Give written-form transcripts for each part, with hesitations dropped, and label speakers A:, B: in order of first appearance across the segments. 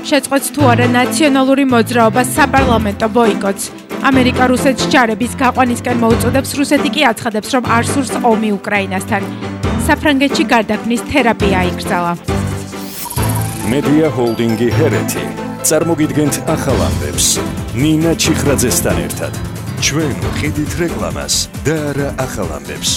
A: შეწყვეტს თუ არა ნაციონალური მოძრაობა საპარლამენტო ბოიკოტს. ამერიკა რუსეთს ჯარების გაყვანისკენ მოუწოდებს, რუსეთი კი აცხადებს, რომ არ სურს ომი უკრაინასთან. საფრანგეთში გარდაქმნის თერაპია იკრძალა.
B: Media Holding-ი ჰერეთი წარმოგიდგენთ ახალ ამბებს ნინა ჩიხრაძესთან ერთად. ჩვენ ვყიდით რეკლამას და არა ახალ ამბებს.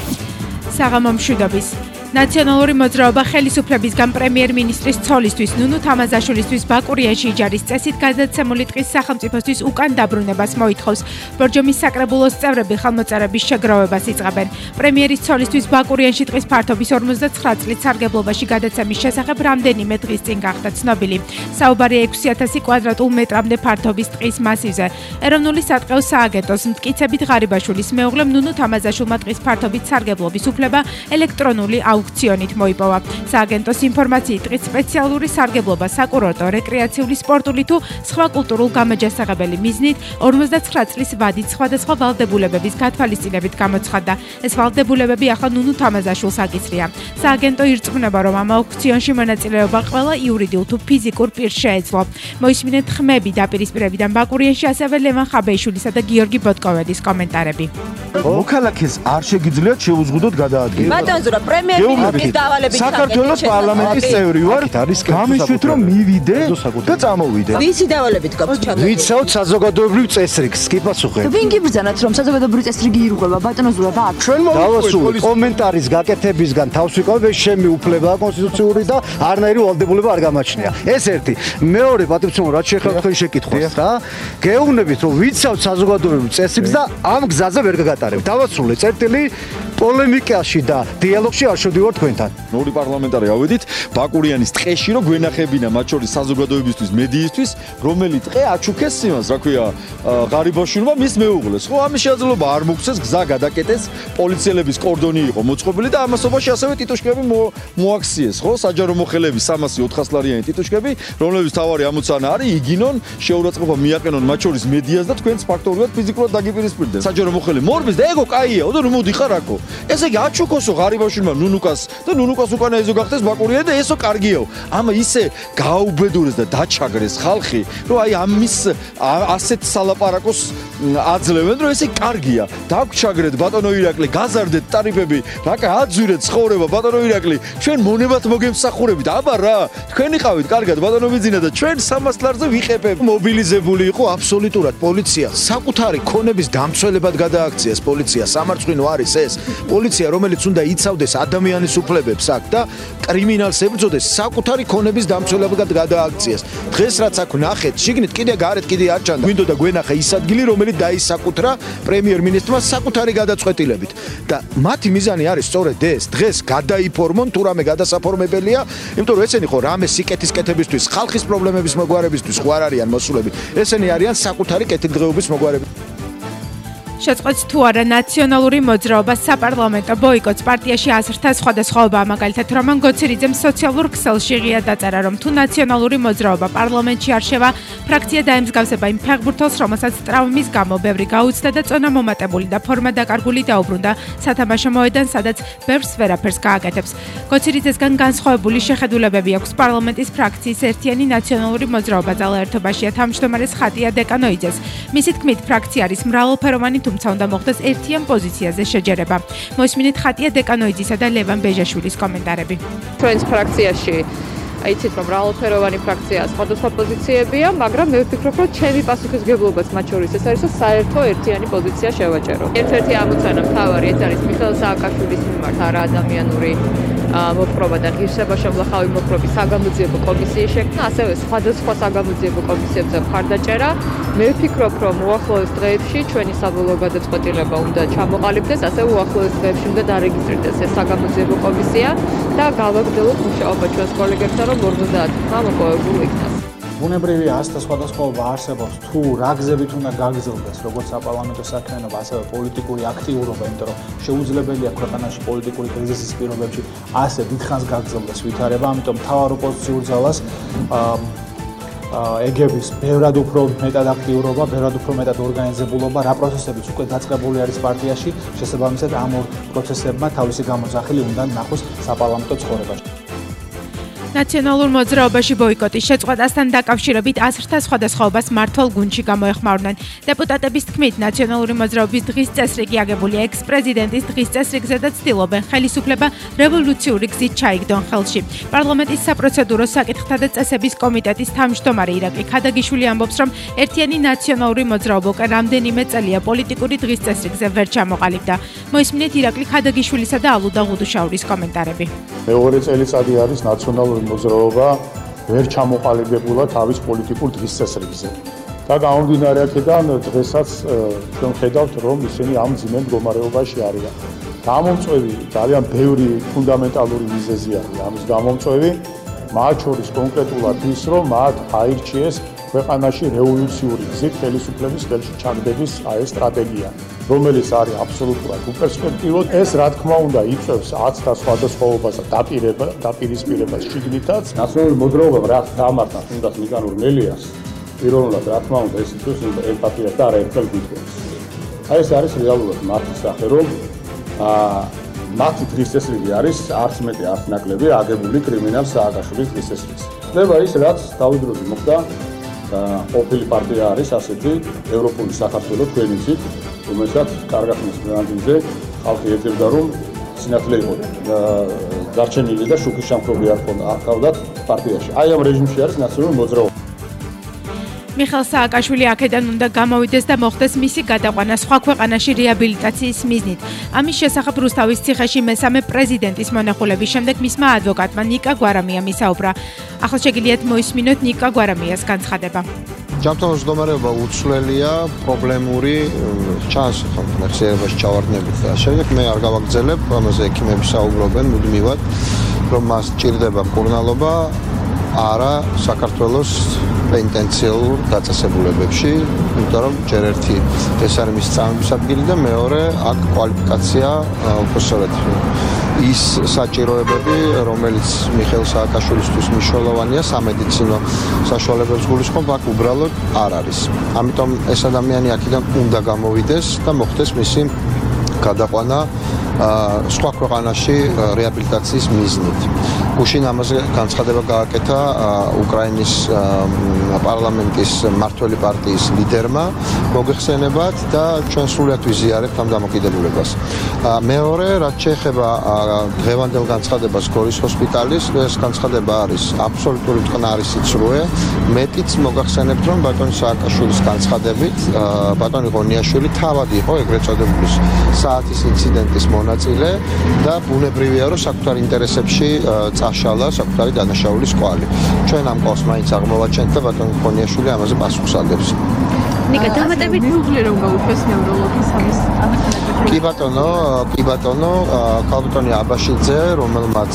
A: საღამო მშვიდობის. ნაციონალური მოძრაობა ხელისუფლებისგან პრემიერ-მინისტრის ცოლისთვის ნუნუ თამაზაშვილისთვის ბაკურიანში იჯარის წესით გადაცემული ტყის სახელმწიფოსთვის უკან დაბრუნებას მოითხოვს. ბორჯომის საკრებულოს წევრები ხელმოწერების შეგროვებას იწყებენ. პრემიერის ცოლისთვის ბაკურიანში ტყის ფართობის 59 წლის სარგებლობაში გადაცემის შესახებ რამდენიმე დღის წინ გახდა ცნობილი. საუბარია 6000 კვადრატულ მეტრამდე ფართობის ტყის მასივზე. ეროვნული სატყეო სააგენტოს მტკიცებით ღარიბაშვილის მეუღლემ ნუნუ თამაზაშვილმა ტყის ფართობით სარგებლობის უფლება ელექტრონული აუქციონით მოიპოვა. სააგენტოს ინფორმაციით ტყის სპეციალური სარგებლობა საკურორტო, რეკრეაციული, სპორტული თუ სხვა კულტურულ გამაჯასაღებელი მიზნით 59 წლის ვადით სხვადასხვა ვალდებულებების გათვალისწინებით გამოცხადდა. ეს ვალდებულებები ახლა ნუნუ თამაზაშვილს აკისრია. სააგენტო ირწმუნება, რომ ამ აუქციონში მონაწილეობა ყველა იურიდიულ თუ ფიზიკურ პირს შეეძლო. მოისმინეთ ხმები დაპირისპირებიდან ბაკურიანში, ასევე ლევან ხაბეიშვილისა და გიორგი ბოტკოვედის კომენტარები.
C: მოქალაქეს არ შეგიძლიათ შეუზღუდოთ გადაადგილება.
D: ბატონზურა პრემიერ-მინისტრის დავალებით
C: საქართველოს პარლამენტის წევრი ვარ. გამიშვით რომ მივიდე და წამოვიდე.
D: ვისი დავალებით გაქვს ჩაგდო?
C: ვიცავთ საზოგადოებრივ წესრიგს, კი პასუხე.
D: ვინ გიბრძანათ რომ საზოგადოებრივი წესრიგი ირღვევა ბატონზურა და აქ?
C: ჩვენ დავასრულეთ კომენტარის გაკეთებისგან თავს ვიყავ, ეს ჩემი უფლებაა კონსტიტუციური და არნაირი ვალდებულება არ გამაჩნია. ეს ერთი. მეორე პატრიციონო რაც შეხავთ თქვენ შეკითხვას რა? გეუბნებით რომ ვიცავთ საზოგადოებრივ წესრიგს და ამ გზაზე ვერ გაგატარებთ. დავასრულეთ წერტილი პოლემიკაში და დიალოგში არ შევდივარ თქვენთან.
E: ორი პარლამენტარი ავედით ბაკურიანის ტყეში რომ გვენახებინა მათ შორის საზოგადოებისთვის, მედიისთვის, რომელი ტყე აჩუქეს იმას, რა ქვია, ღარიბაშვილმა მის მეუღლეს. ხო, ამის შესაძლებლობა არ მოგცეს, გზა გადაკეტეს, პოლიციელების კორდონი იყო მოწყობილი და ამასობაში ასევე ტიტუშკები მოაქციეს, ხო, საჯარო მოხელეების 300-400 ლარიანი ტიტუშკები, რომლებიც თავარი ამოცანა არის, იგინონ, შეურაცხყოფა მიაყენონ მათ შორის მედიას და თქვენს ფაქტობრივად ფიზიკურად დაგიპირისპირდნენ. საჯარო მოხელე მორბის და ეგო კაიაო და რომ მოდიხარ აქო. ესე იგი აჩუქოსო ღარიბაშვილმა ნუნუკას და ნუნუკას უკანა ეზო გახდეს ბაკურიანი და ესო კარგიაო. ამა ისე გააუბედურეს და დაჩაგრეს ხალხი, რომ აი ამის ასეთ სალაპარაკოს აძლევენ, რომ ესე კარგია. დაგჩაგრეთ ბატონო ირაკლი, გაზარდეთ ტარიფები, რაკა აძვირეთ ცხოვრება ბატონო ირაკლი, ჩვენ მონებად მოგემსახურებით. აბა რა, თქვენ იყავით კარგად ბატონო ბიძინა და ჩვენ 300 ლარზე ვიყებებ.
C: მობილიზებული იყო აბსოლუტურად პოლიცია. საკუთარი ქონების დამცველებად გადააქციეს პოლიცია. სამარცხვინო არის ეს. პოლიცია, რომელიც უნდა იცავდეს ადამიანის უფლებებს აქ და კრიმინალს ებრძოდეს, საკუთარი ქონების დამცველებად გადააქციეს. დღეს რაც აქ ნახეთ, შიგნით კიდე გარეთ კიდე არ ჩანდა. გვინდოდა გვენახა ის ადგილი, რომელიც დაისაკუთრა პრემიერ-მინისტრმა საკუთარი გადაწყვეტილებით. და მათი მიზანი არის სწორედ ეს. დღეს გადაიფორმონ თუ რამე გადასაფორმებელია, იმიტომ რომ ესენი ხო რამე სიკეთის კეთებისთვის, ხალხის პრობლემების მოგვარებისთვის ხო არ არიან მოსულები. ესენი არიან საკუთარი კეთილდღეობის მოგვარები.
A: შეწყვეტს თუ არა ნაციონალური მოძრაობა საპარლამენტო ბოიკოტს. პარტიაში აზრთა სხვადასხვაობაა. მაგალითად, რომან გოცირიძემ სოციალურ ქსელში ღია დაწერა, რომ თუ ნაციონალური მოძრაობა პარლამენტში არ შევა, ფრაქცია დაემსგავსება იმ ფეხბურთელს, რომელსაც ტრავმის გამო ბევრი გაუცდა და წონა მომატებული და ფორმა დაკარგული დაუბრუნდა სათამაშო მოედანს, სადაც ბევრს ვერაფერს გააკეთებს. გოცირიძესგან განსხვავებული შეხედულებები აქვს პარლამენტის ფრაქციის ერთიანი ნაციონალური მოძრაობა ძალაერთობაშია თავმჯდომარეს ხატია დეკანოიძეს. მისი თქმით, ფრაქცია არის მრავალფეროვანი, თუმცა უნდა მოხდეს ერთიან პოზიციაზე შეჯერება. მოისმინეთ ხატია დეკანოიძისა და ლევან ბეჟაშვილის კომენტარები.
F: ჩვენს ფრაქციაში აიცით რომ მრავალფეროვანი ფრაქცია სხვადასხვა პოზიციებია, მაგრამ მე ვფიქრობ, რომ ჩემი პასუხისმგებლობაც მათ შორის ეს არის, რომ საერთო ერთიანი პოზიცია შევაჭერო. ერთ-ერთი ამოცანა მთავარი ეს არის მიხეილ სააკაშვილის მიმართ არაადამიანური მოპყრობა და ღირსებაშობლა ხალხი მოპყრობის საგამოძიებო კომისიის შექმნა, ასევე სხვადასხვა საგამოძიებო კომისიებზე მხარდაჭერა. მე ვფიქრობ, რომ უახლოეს დღეებში ჩვენი საბოლოო გადაწყვეტილება უნდა ჩამოყალიბდეს, ასევე უახლოეს დღეებში უნდა დარეგისტრირდეს ეს საგამოძიებო კომისია და გავაგრძელოთ მუშაობა ჩვენს კოლეგებთან, რომ 50 ხმა მოპოვებულ იქნას.
G: ბუნებრივია ასთა სხვადასხვაობა არსებობს თუ რა გზებით უნდა გაგრძელდეს როგორც საპარლამენტო საქმიანობა, ასევე პოლიტიკური აქტიურობა, იმიტომ რომ შეუძლებელია ქვეყანაში პოლიტიკური კრიზისის პირობებში ასე დიდხანს გაგრძელდეს ვითარება, ამიტომ მთავარ ოპოზიციურ ძალას ეგების ბევრად უფრო მეტად აქტიურობა, ბევრად უფრო მეტად ორგანიზებულობა, რა პროცესებიც უკვე დაწყებული არის პარტიაში, შესაბამისად ამ ორ პროცესებმა თავისი გამოძახილი უნდა ნახოს საპარლამენტო ცხოვრებაში.
A: ნაციონალურ მოძრაობაში ბოიკოტის შეწყვეტასთან დაკავშირებით აზრთა სხვადასხვაობას მმართველ გუნდში გამოეხმაურნენ. დეპუტატების თქმით, ნაციონალური მოძრაობის დღის წესრიგი აგებულია ექს-პრეზიდენტის დღის წესრიგზე და ცდილობენ ხელისუფლება რევოლუციური გზით ჩაიგდონ ხელში. პარლამენტის საპროცედურო საკითხთა და წესების კომიტეტის თავმჯდომარე ირაკლი ქადაგიშვილი ამბობს, რომ ერთიანი ნაციონალური მოძრაობა უკვე რამდენიმე წელია პოლიტიკური დღის წესრიგზე ვერ ჩამოყალიბდა. მოისმინეთ ირაკლი ქადაგიშვილისა და ალუდა ღუდუშაურის კომენტარები.
H: მეორე წელიწადი არის ნაციონალური მოძრაობა ვერ ჩამოყალიბებულა თავის პოლიტიკურ დღის წესრიგზე. და გამომდინარე აქედან დღესაც ჩვენ ხედავთ, რომ ისინი ამ ძიმე მდგომარეობაში არიან. გამომწვევი ძალიან ბევრი ფუნდამენტალური მიზეზი არის ამის გამომწვევი, მათ შორის კონკრეტულად ის, რომ მათ აირჩიეს ქვეყანაში რევოლუციური გზით ხელისუფლების ხელში ჩაგდების სტრატეგია, რომელიც არის აბსოლუტურად უპერსპექტივო. ეს რა თქმა უნდა იწვევს აცთა სხვადასხვაობას და დაპირისპირებას შიგნითაც. ნაციონალური მოძრაობამ რაც დაამართა თუნდაც ნიკანორ მელიას, პირველად რა თქმა უნდა ეს იწვევს ემპათიას და არაერთხელ გითხოვს. ეს არის რეალურად მათი სახე, რომ მათი დღის წესრიგი არის არც მეტი არც ნაკლები აგებული კრიმინალ სააკაშვილის დღის წესრიგს. ხდება ის რაც თავიდროზე მოხდა ყოფილი პარტია არის ასეთი ევროპული საქართველოს ქვენიცით, რომელსაც კარგად მისმენანძილზე ხალხი ეძებდა, რომ სინათლე იყო დარჩენილი და შუქის შამქრობი არ ჰქონდათ პარტიაში. აი ამ რეჟიმში არის ნაციონალური მოძრაობა.
A: მიხეილ სააკაშვილი აქედან უნდა გამოვიდეს და მოხდეს მისი გადაყვანა სხვა ქვეყანაში რეაბილიტაციის მიზნით. ამის შესახებ რუსთავის ციხეში მესამე პრეზიდენტის მონახულების შემდეგ მისმა ადვოკატმა ნიკა გვარამიამ ისაუბრა. ახლა შეგიძლიათ მოისმინოთ ნიკა გვარამიას განცხადება.
I: ჯანმრთელობის მდგომარეობა უცვლელია, პრობლემური, ჩანს ხომ მეხსიერებაში ჩავარდნებით და შემდეგ მე არ გავაგრძელებ, ამაზე ექიმები საუბრობენ მუდმივად, რომ მას ჭირდება მკურნალობა არა საქართველოს პენტენციალურ დაწესებულებებში, იმიტომ რომ ჯერ ერთი ეს არის მის წამების ადგილი და მეორე აქ კვალიფიკაცია უბრალოდ ის საჭიროებები, რომელიც მიხეილ სააკაშვილისთვის მნიშვნელოვანია სამედიცინო საშუალებებს გულისხმობ, აქ უბრალოდ არ არის. ამიტომ ეს ადამიანი აქედან უნდა გამოვიდეს და მოხდეს მისი გადაყვანა სხვა ქვეყანაში რეაბილიტაციის მიზნით. გუშინ ამაზე განცხადება გააკეთა უკრაინის პარლამენტის მმართველი პარტიის ლიდერმა მოგეხსენებათ და ჩვენ სრულად ვიზიარებთ ამ დამოკიდებულებას. მეორე, რაც შეეხება დღევანდელ განცხადებას გორის ჰოსპიტალის, ეს განცხადება არის აბსოლუტური მტკნარი სიცრუე. მეტიც მოგახსენებთ, რომ ბატონი სააკაშვილის განცხადებით ბატონი ღონიაშვილი თავად იყო ეგრეთ წოდებული საათის ინციდენტის მონაწილე და ბუნებრივია, რომ საკუთარ ინტერესებში წაშალა საკუთარი დანაშაულის კვალი. ჩვენ ამ ყავს მაინც აღმოვაჩენთ და ბატონი ღონიაშვილი ამაზე პასუხს აგებს.
F: ნიკა, დამატებით უღლე რომ გაუშვეს ნევროლოგის ამის
I: კი ბატონო, ქალბატონი აბაშიძე, რომელმაც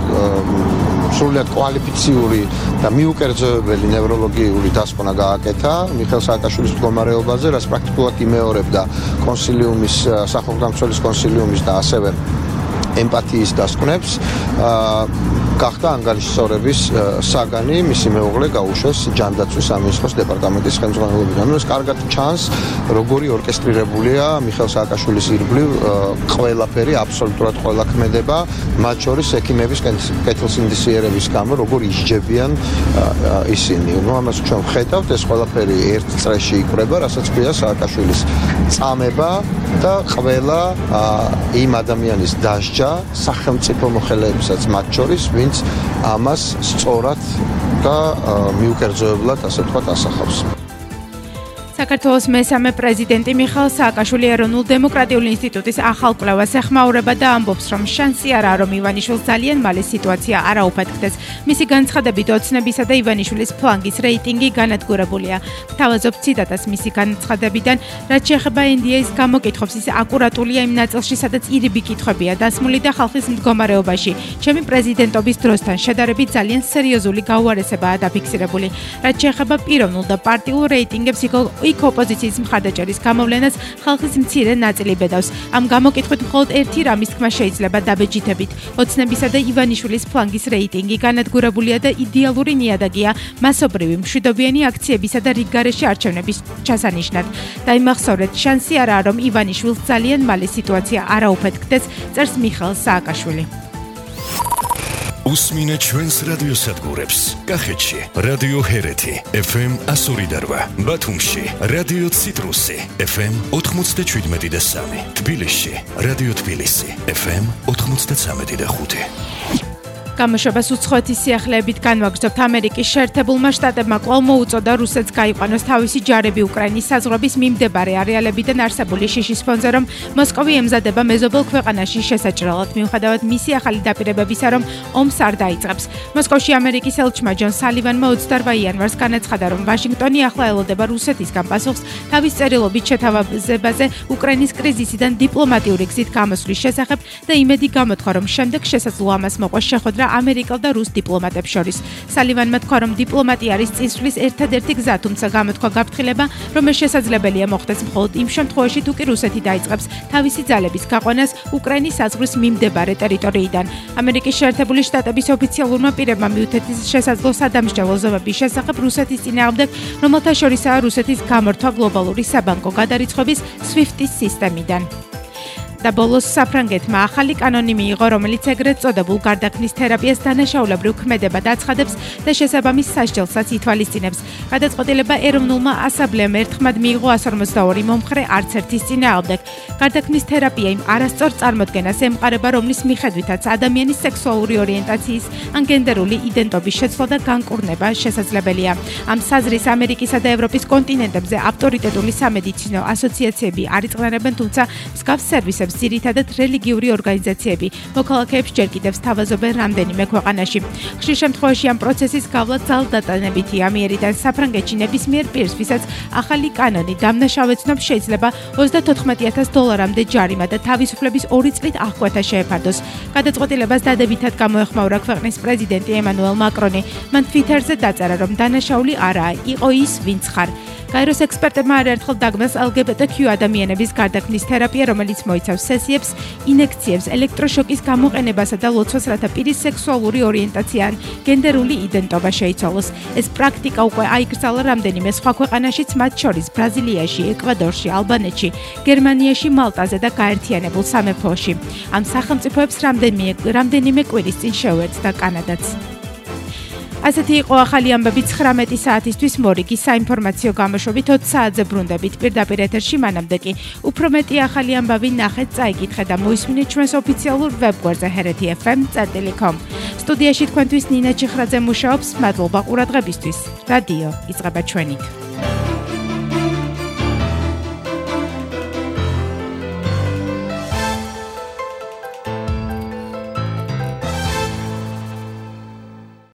I: სრულად კვალიფიციური და მიუკერძოებელი ნევროლოგიური დასკვნა გააკეთა მიხეილ სააკაშვილის მდგომარეობაზე, რაც პრაქტიკულად იმეორებდა კონსილიუმის, სახელმწიფოს კონსილიუმის და ასევე ემპათიის დასკვნებს, გახდა ანგარიშსწორების საგანი, მისი მეუღლე გაუშვეს ჯანდაცვის სამინისტროს დეპარტამენტის ხელმძღვანელობიდან. ეს კარგად ჩანს, როგორი ორკესტრირებულია მიხეილ სააკაშვილის ირგვლივ ყველაფერი, აბსოლუტურად ყველა ქმედება, მათ შორის ექიმების კეთილსინდისიერების გამო, როგორ ისჯებიან ისინი. ამას ჩვენ ვხედავთ, ეს ყველაფერი ერთ წრეში იკვრება, რასაც ქვია სააკაშვილის წამება და ყველა იმ ადამიანის დასჯა სახელმწიფო მოხელეებსაც მათ შორის, ვინც ამას სწორად და მიუკერძოებლად, ასე ვთქვათ, ასახავს.
A: საქართველოს მესამე პრეზიდენტი მიხეილ სააკაშვილი ეროვნულ დემოკრატიულ ინსტიტუტის ახალ კვლევას ეხმაურება და ამბობს, რომ შანსი არაა, რომ ივანიშვილს ძალიან მალე სიტუაცია არაუფეთქდეს. მისი განცხადებით ოცნებისა და ივანიშვილის ფლანგის რეიტინგი განადგურებულია. თავაზობ ციტატას მისი განცხადებიდან, რაც შეეხება NDA-ის გამოკითხვებს, ის აკურატულია იმ ნაწილში, სადაც ირიბი კითხვებია დასმული და ხალხის მდგომარეობაში. ჩემი პრეზიდენტობის დროსთან შედარებით ძალიან სერიოზული გაუარესებაა დაფიქსირებული. რაც შეეხება პიროვნულ და პარტიულ რეიტინგებს, იქ ოპოზიციის მხარდაჭერის გამოვლენას ხალხის მცირე ნაწილი ბედავს. ამ გამოკითხვით მხოლოდ ერთი რამის თქმა შეიძლება დაბეჯითებით. ოცნებისა და ივანიშვილის ფლანგის რეიტინგი განადგურებულია და იდეალური ნიადაგია მასობრივი მშვიდობიანი აქციებისა და რიგგარეშე არჩევნების ჩასანიშნად. დაიმახსოვრეთ, შანსი არაა, რომ ივანიშვილს ძალიან მალე სიტუაცია არაუფეთქდეს, წერს მიხეილ სააკაშვილი.
B: უსმინე ჩვენს რადიოსადგურებს. კახეთში რადიო ჰერეთი FM 102.8, ბათუმში რადიო ციტრუსი FM 97.3, თბილისში რადიო თბილისი FM 93.5.
A: გამოშვებას უცხოეთის სიახლეებით განვაგრძობთ. ამერიკის შეერთებულმა შტატებმა კვლავ მოუწოდა რუსეთს გაიყვანოს თავისი ჯარები უკრაინის საზღვრების მიმდებარე არეალებიდან არსებული შიშის ფონზე, რომ მოსკოვი ემზადება მეზობელ ქვეყანაში შესაჭრელად, მიუხედავად მისი ახალი დაპირებებისა, რომ ომს არ დაიწყებს. მოსკოვში ამერიკის ელჩმა ჯონ სალივანმა 28 იანვარს განაცხადა, რომ ვაშინგტონი ახლა ელოდება რუსეთისგან პასუხს თავის წერილობით შეთავაზებაზე უკრაინის კრიზისიდან დიპლომატიური გზით გამოსვლის შესახებ და იმედი გამოთქვა, რომ შემდეგ შესაძლოა ამას მოყვა შეხვედრა ამერიკელ და რუს დიპლომატებს შორის. სალივანმა თქვა, რომ დიპლომატია არის წინსვლის ერთადერთი გზა, თუმცა გამოთქვა გაფრთხილება, რომ ეს შესაძლებელია მოხდეს მხოლოდ იმ შემთხვევაში, თუ კი რუსეთი დაიწყებს თავისი ძალების გაყვანას უკრაინის საზღვრის მიმდებარე ტერიტორიიდან. ამერიკის შეერთებული შტატების ოფიციალურმა პირებმა მიუთითეს შესაძლო სადამსჯელო ზომების შესახებ რუსეთის წინააღმდეგ, რომელთა შორისაა რუსეთის გამორთვა გლობალური საბანკო გადარიცხვების SWIFT-ის სისტემიდან. და ბოლოს საფრანგეთმა ახალი კანონი მიიღო, რომელიც ეგრეთ წოდებულ გარდაქმნის თერაპიას დანაშაულებრივ ქმედებად აცხადებს და შესაბამის სასჯელსაც ითვალისწინებს. გადაწყვეტილება ეროვნულმა ასამბლეამ ერთხმად მიიღო 152 მომხრე არც ერთის წინააღმდეგ. გარდაქმნის თერაპია იმ არასწორ წარმოდგენას ემყარება, რომლის მიხედვითაც ადამიანის სექსუალური ორიენტაციის ან გენდერული იდენტობის შეცვლა და განკურნება შესაძლებელია. ამ საზრის ამერიკისა და ევროპის კონტინენტებზე ავტორიტეტული სამედიცინო ასოციაციები არ იწყნარებენ, თუმცა მსგავს სერვისებს ძირითადად რელიგიური ორგანიზაციები მოქალაქეებს ჯერ კიდევ სთავაზობენ რამდენიმე ქვეყანაში. ხშირ შემთხვევაში ამ პროცესის გავლა ძალდატანებითია. ამიერიდან საფრანგეთში ნებისმიერ პირს, ვისაც ახალი კანონი დამნაშავეცნობს, შეიძლება $34,000-მდე ჯარიმა და თავისუფლების 2 წლით აღკვეთა შეეფარდოს. გადაწყვეტილებას დადებითად გამოეხმაურა ქვეყნის პრეზიდენტი ემანუელ მაკრონი. მან Twitter-ზე დაწერა, რომ დანაშაული არაა, იყო ის, ვინც ხარ. გაეროს ექსპერტებმა არაერთხელ დაგმას LGBTQ ადამიანების გარდაქმნის თერაპია, რომელიც მოიცავს სესიებს, ინექციებს, ელექტროშოკის გამოყენებასა და ლოცვას, რათა პირის სექსუალური ორიენტაცია ან გენდერული იდენტობა შეიცვალოს. ეს პრაქტიკა უკვე აიკრძალა რამდენიმე სხვა ქვეყანაშიც, მათ შორის ბრაზილიაში, ეკვადორში, ალბანეთში, გერმანიაში, მალტაზე და გაერთიანებულ სამეფოში. ამ სახელმწიფოებს რამდენიმე კვირის წინ შეუერთდა კანადაც. ასეთი იყო ახალი ამბები 19 საათისთვის მორიგი საინფორმაციო გამოშვებით 20 საათზე ბრუნდებით პირდაპირ ეთერში მანამდე კი უფრო მეტი ახალი ამბავი ნახეთ, წაიკითხეთ და მოისმინეთ ჩვენს ოფიციალურ ვებგვერდზე hereti.fm.com. სტუდიაში თქვენთვის ნინა ჩიხრაძე მუშაობს. მადლობა ყურადღებისთვის. რადიო იწყება ჩვენით.